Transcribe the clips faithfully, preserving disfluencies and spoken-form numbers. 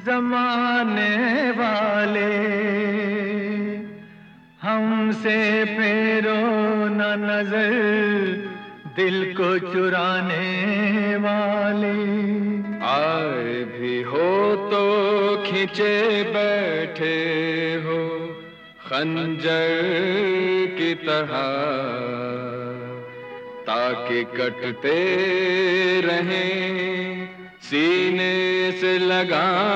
जमाने वाले हमसे फेरो न नजर, दिल को चुराने वाले। आए भी हो तो खींचे बैठे हो खंजर की तरह, ताकि कटते रहें सीने से लगाने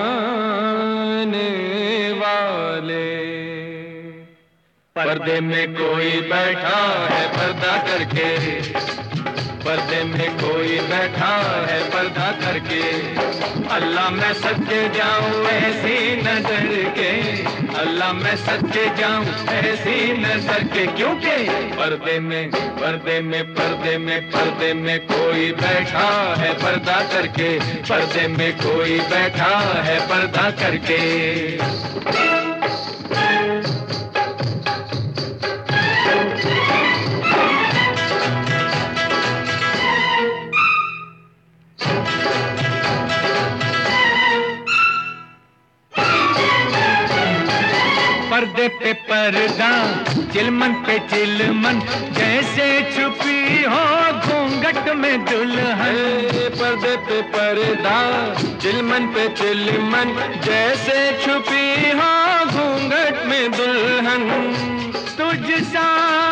वाले। पर्दे में कोई बैठा है पर्दा करके, पर्दे में कोई बैठा है पर्दा करके। अल्लाह मैं सदके जाऊं ऐसी नजर के, अल्लाह मैं सदके जाऊं ऐसी नजर के। क्योंकि पर्दे में पर्दे में पर्दे में पर्दे में कोई बैठा है पर्दा करके, पर्दे में कोई बैठा है पर्दा करके। पर्दे पे पर्दा चिलमन पे चिलमन, जैसे छुपी हो घूंघट में दुल्हन। पर्दे पे पर्दा चिलमन पे चिलमन, जैसे छुपी हो घूंघट में दुल्हन। तुझसा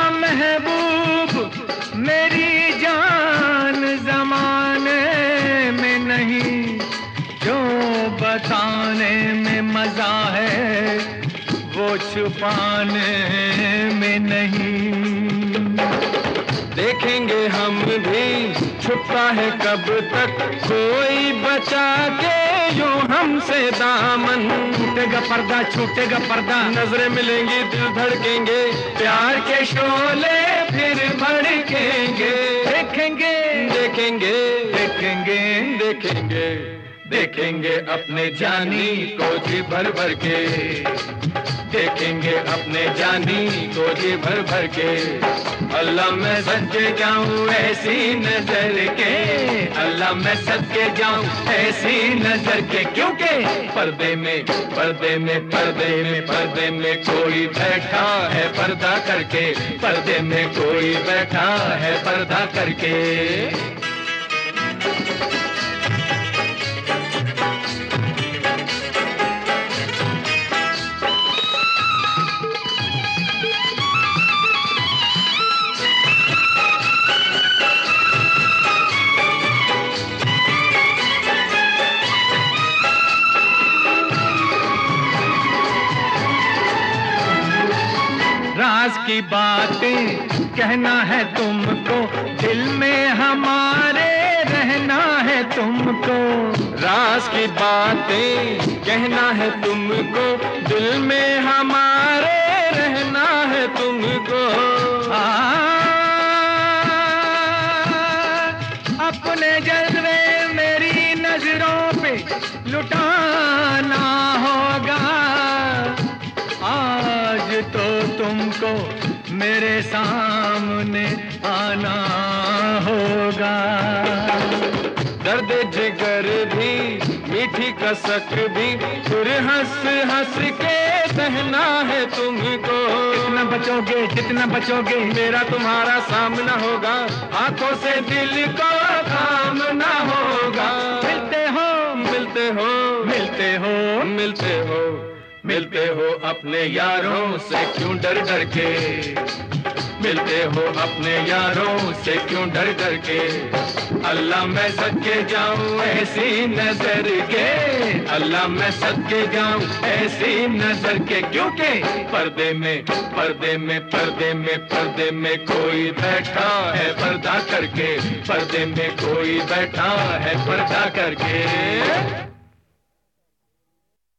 महबूब मेरी जान जमाने में नहीं, जो बताने में मजा है वो छुपाने में नहीं। देखेंगे हम भी छुपा है कब तक कोई बचा के यूं हमसे दामन। छूटेगा पर्दा छूटेगा पर्दा, नजरें मिलेंगी दिल धड़केंगे, प्यार के शोले फिर भड़केंगे। देखेंगे देखेंगे देखेंगे देखेंगे देखेंगे अपने जानी को जी भर भर के, देखेंगे अपने जानी को जी भर भर के। अल्लाह मैं सदके जाऊं ऐसी नजर के, अल्लाह मैं सदके जाऊं ऐसी नजर के। क्योंकि पर्दे में पर्दे में पर्दे में पर्दे में कोई बैठा है पर्दा करके, पर्दे में कोई बैठा है पर्दा करके। राज की बातें कहना है तुमको, दिल में हमारे रहना है तुमको। राज की बातें कहना है तुमको, दिल में हमारे रहना है तुमको। आ, अपने जज्बे मेरी नजरों पे लुटाना होगा। आज तो तुमको मेरे सामने आना होगा। दर्द जिगर भी मीठी कसक भी फिर हंस हंस के सहना है तुमको। जितना बचोगे जितना बचोगे मेरा तुम्हारा सामना होगा, आंखों से दिल को थामना होगा। मिलते हो मिलते हो मिलते हो मिलते हो मिलते हो अपने यारों से क्यों डर डर के, मिलते हो अपने यारों से क्यों डर डर के। अल्लाह मैं सदके जाऊं ऐसी नजर के, अल्लाह मैं सदके जाऊं ऐसी नजर के। क्योंकि पर्दे में पर्दे में पर्दे में पर्दे में कोई बैठा है पर्दा करके, पर्दे में कोई बैठा है पर्दा करके।